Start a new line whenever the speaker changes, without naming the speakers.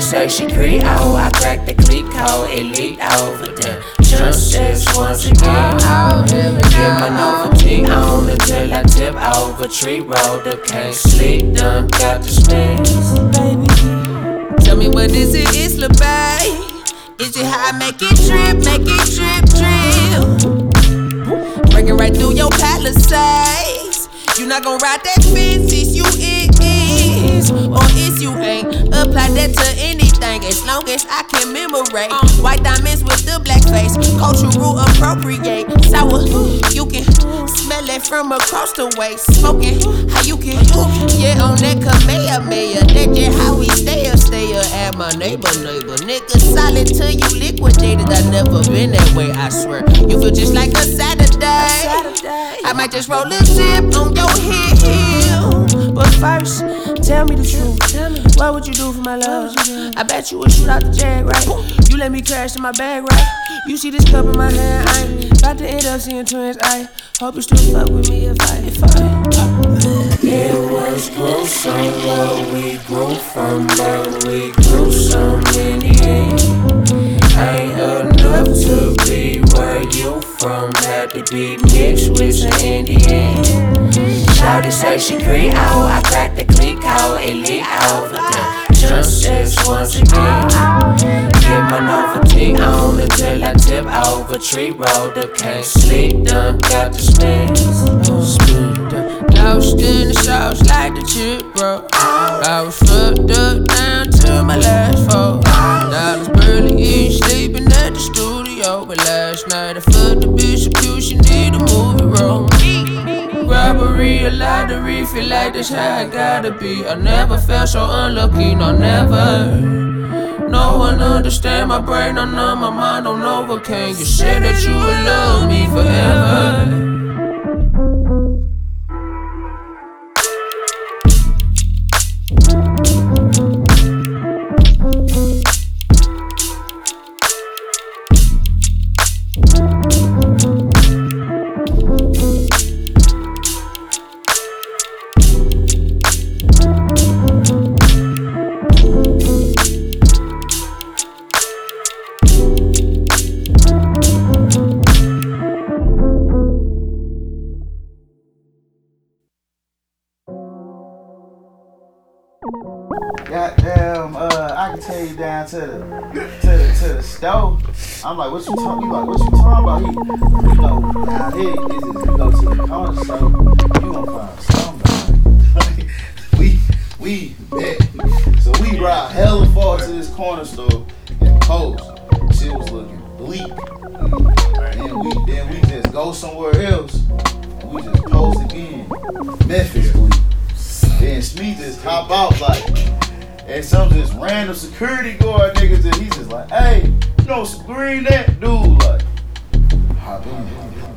say she Creole, I cracked the click code, it leaked over the jump sets once again. Get my Novocaine on until I tip over tree road. The can't sleep, done got the spins.
Tell me what is it, it's Lil' Bae? Is it how I make it drip, drip? Breaking right through your palisades. You not gon' ride that fence, is you it is, or is you ain't. Apply that to anything, as long as I can memorate. White diamonds with the black face, cultural appropriate. Sour, you can smell it from across the way. Smoking, how you can, yeah, on that Kamehameha. That's just how we stay at my neighbor. Nigga solid till you liquidated. I never been that way, I swear. You feel just like a Saturday. I might just roll a zip on your heel. But first, tell me the truth. What would you do for my love? I bet you would shoot out the jag, right? You let me crash in my bag, right? You see this cup in my hand, I ain't about to end up seeing twins. I hope you still fuck with me if I
It was gruesome what we grew from, but we grew some in the end. Ain't enough to be where you from, had to be mixed with some Indian. Shawty say she Creole, I cracked the click code, it leaked over the jump sets once again. Get my Novocaine on until I tip over tree road. The can't sleep, done got the spins.
Lost in the sauce like the chip, bro. I was fucked up down to my last four. I was barely eating, sleeping at the studio. But last night I fucked the bitch she need a movie role. Robbery, a lottery, feel like that's how I gotta be. I never felt so unlucky, no never. No one understand my brain, I know my mind on Novocaine. You said that you would love me forever.
Goddamn, I can take you down to the stove. I'm like, what you talking? You like, what you talking about? You go down here, you go to the corner store, you gonna find somebody. we bet. So we ride hella far to this corner store and post. Shit was looking bleak. And then we just go somewhere else and we just post again. Memphis bleak. Then Smee just hop out like, and some just random security guard niggas, and he's just like, hey, you know some green that dude, like, hop in.